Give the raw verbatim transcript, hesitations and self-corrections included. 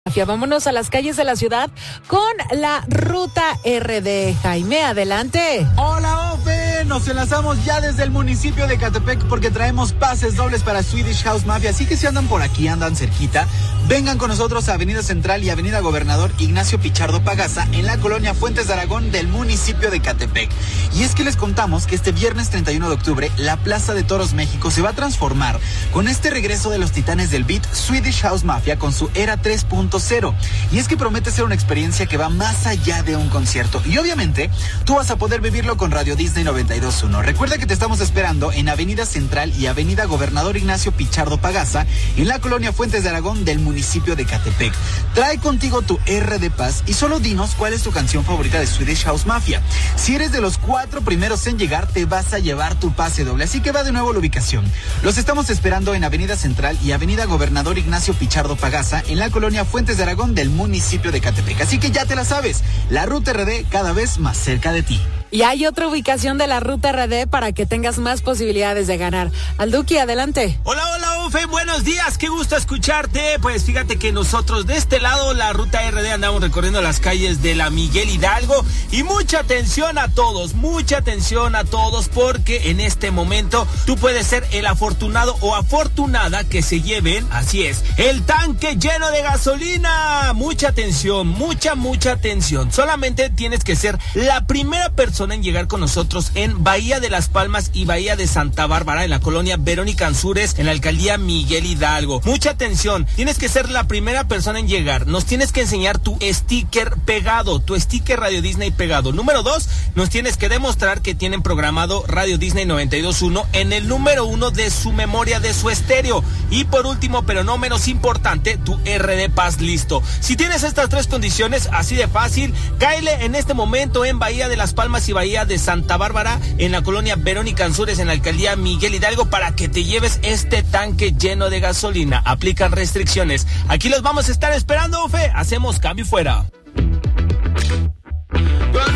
Vámonos a las calles de la ciudad con la Ruta R D. Jaime, adelante. Hola, Ofe. Nos enlazamos ya desde el municipio de Ecatepec porque traemos pases dobles para Swedish House Mafia. Así que si andan por aquí, andan cerquita, vengan con nosotros a Avenida Central y Avenida Gobernador Ignacio Pichardo Pagaza en la colonia Fuentes de Aragón del municipio de Ecatepec. Y es que les contamos que este viernes treinta y uno de octubre la Plaza de Toros México se va a transformar con este regreso de los titanes del beat Swedish House Mafia con su era tres punto cero. Y es que promete ser una experiencia que va más allá de un concierto. Y obviamente tú vas a poder vivirlo con Radio Disney noventa y dos punto uno. Recuerda que te estamos esperando en Avenida Central y Avenida Gobernador Ignacio Pichardo Pagaza en la colonia Fuentes de Aragón del municipio de Ecatepec. Trae contigo tu R de Paz y solo dinos cuál es tu canción favorita de Swedish House Mafia. Si eres de los cuatro primeros en llegar, te vas a llevar tu pase doble. Así que va de nuevo la ubicación. Los estamos esperando en Avenida Central y Avenida Gobernador Ignacio Pichardo Pagaza en la colonia Fuentes de Aragón del municipio de Ecatepec. Así que ya te la sabes, la Ruta R D cada vez más cerca de ti. Y hay otra ubicación de la Ruta R D para que tengas más posibilidades de ganar. Alduki, adelante. Hola, hola, Ofe, buenos días, qué gusto escucharte. Pues fíjate que nosotros de este lado, la Ruta R D, andamos recorriendo las calles de la Miguel Hidalgo. Y mucha atención a todos, mucha atención a todos, porque en este momento tú puedes ser el afortunado o afortunada que se lleven, así es, el tanque lleno de gasolina. Mucha atención, mucha, mucha atención. Solamente tienes que ser la primera persona en llegar con nosotros en Bahía de las Palmas y Bahía de Santa Bárbara, en la colonia Verónica Ansúrez, en la alcaldía Miguel Hidalgo. Mucha atención, tienes que ser la primera persona en llegar. Nos tienes que enseñar tu sticker pegado, tu sticker Radio Disney pegado. Número dos, nos tienes que demostrar que tienen programado Radio Disney noventa y dos punto uno en el número uno de su memoria de su estéreo. Y por último, pero no menos importante, tu R D Paz listo. Si tienes estas tres condiciones, así de fácil, cáele en este momento en Bahía de las Palmas y Bahía de Santa Bárbara, en la colonia Verónica Ansúrez, en la alcaldía Miguel Hidalgo, para que te lleves este tanque lleno de gasolina. Aplican restricciones. Aquí los vamos a estar esperando, Ofe. Hacemos cambio y fuera.